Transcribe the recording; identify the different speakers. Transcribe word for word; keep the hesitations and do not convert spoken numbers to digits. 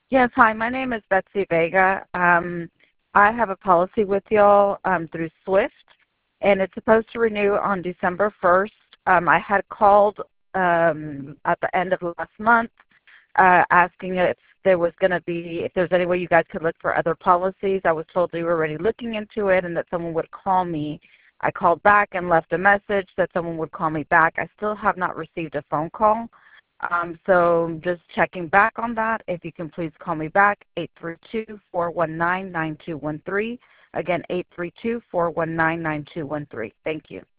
Speaker 1: Yes, hi, my name is Betsy Vega. Um, I have a policy with y'all um, through Swift, and it's supposed to renew on December first. Um, I had called um, at the end of last month uh, asking if there was going to be, if there's any way you guys could look for other policies. I was told they were already looking into it and that someone would call me. I called back and left a message that someone would call me back. I still have not received a phone call. Um, so just checking back on that. If you can please call me back, eight three two, four one nine, nine two one three. Again, eight three two, four one nine, nine two one three. Thank you.